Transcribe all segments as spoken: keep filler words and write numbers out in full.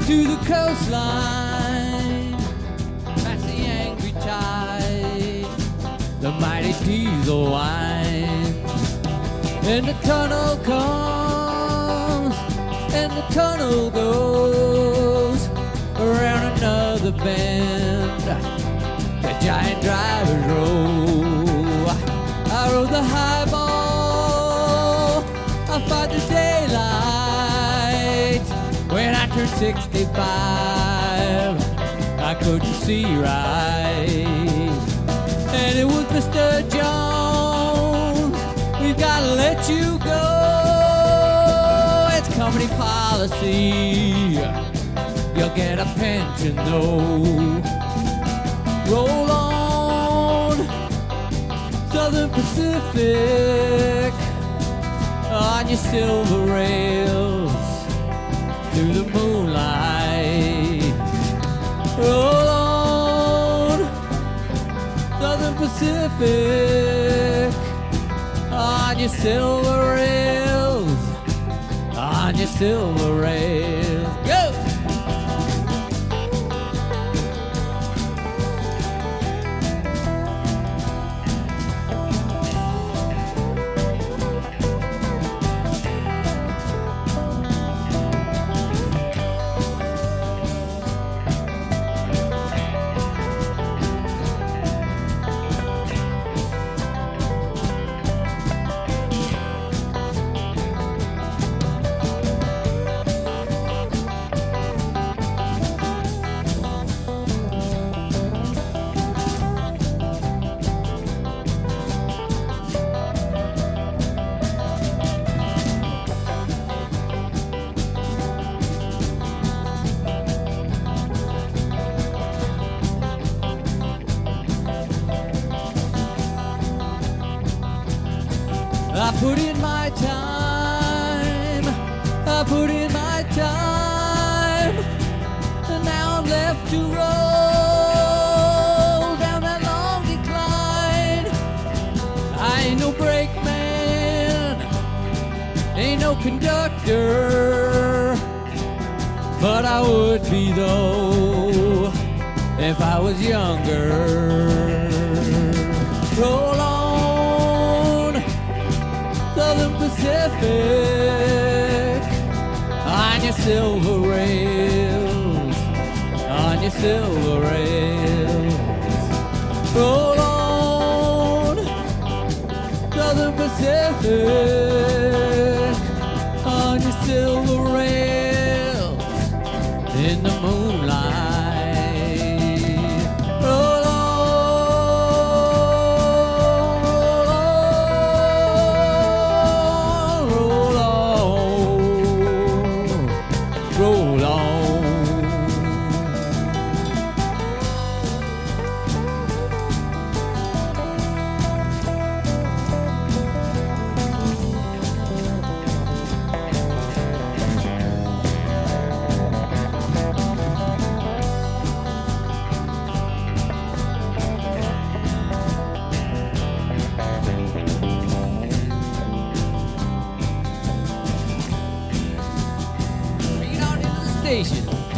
to the coastline, past the angry tide, the mighty diesel winds, and the tunnel comes, and the tunnel goes around another bend. The giant drivers roll. I rode the highball, I fought the daylight. When I turned sixty-five, I couldn't see right. And it was Mister Jones, we've got to let you go. It's company policy, you'll get a pension though. Roll on, Southern Pacific, on your silver rails through the moonlight. Roll on, Southern Pacific, on your silver rails, on your silver rails. Go! I put in my time, I put in my time, and now I'm left to roll down that long decline. I ain't no brakeman, ain't no conductor, but I would be though if I was younger. Roll on, Southern Pacific, on your silver rails, on your silver rails. Roll on, Southern Pacific, on your silver rails in the moonlight. Roll roll on. Bring it on into the station.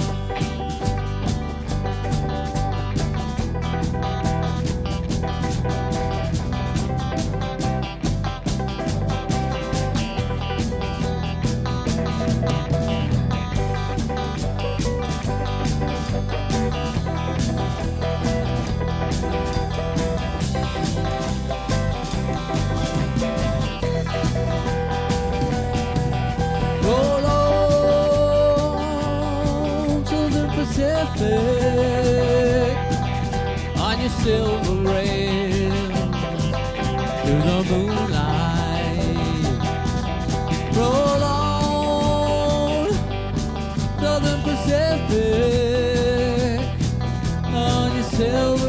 Roll on to the Pacific, on your silver rails through the moonlight. Roll on, Southern Pacific, on your silver